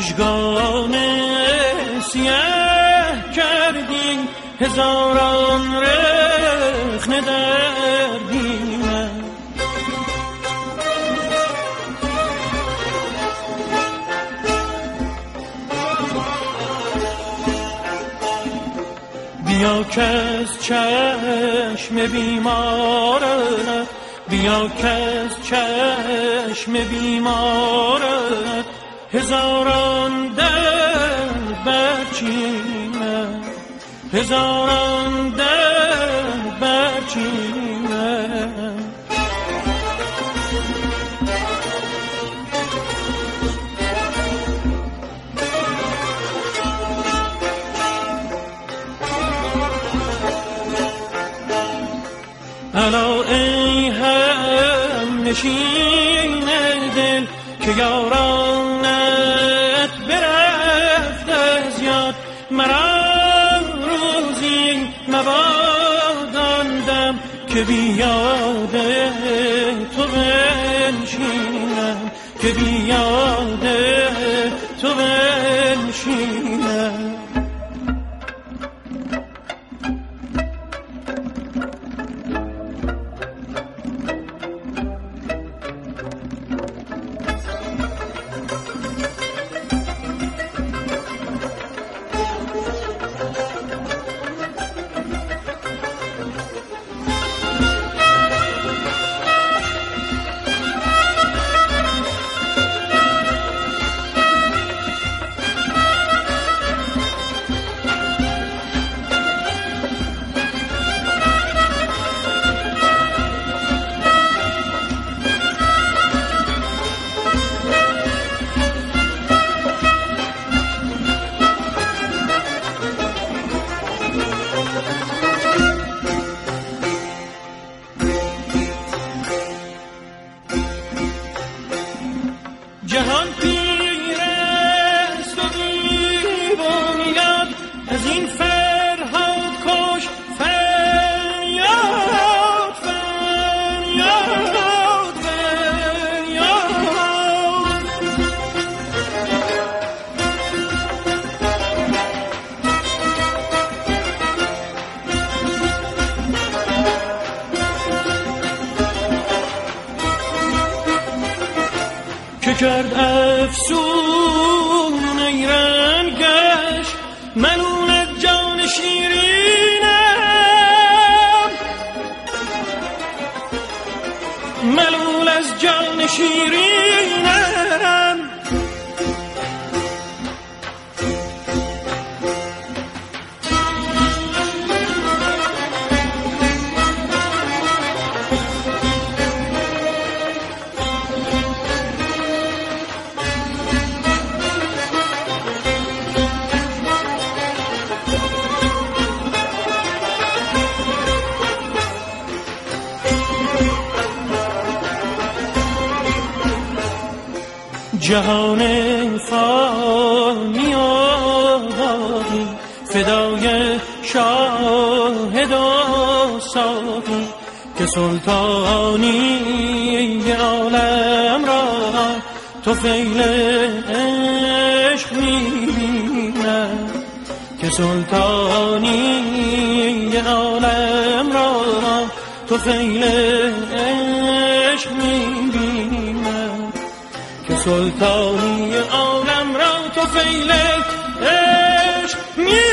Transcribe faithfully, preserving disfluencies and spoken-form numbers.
مژگان سیاه کردی هزاران رخنه در دینم. بیا که از چشم بیمارت، بیا که از چشم بیمارت هزاران دل برچینم، هزاران دل برچینم. الا ای هم نشین دل که یارانت برفت از یاد، مرا روزی مباداندم که بیاد تو بنشینم، که بیاد تو بنشینم. جهان پیر است و دیوانیت از این فرهاد کش فریاد فریاد فریاد. که کرد افسون ای رنگش ملول جان شیرینم، ملول از جان شیرینم. جهان فانی آبادی فدای شاهد و ساقی، که سلطانی عالم را تو فیل عشق می‌بینم، که سلطانی عالم را تو فیل عشق می‌بینم، که سلطانی عالم را تو فیل عشق می‌بینم.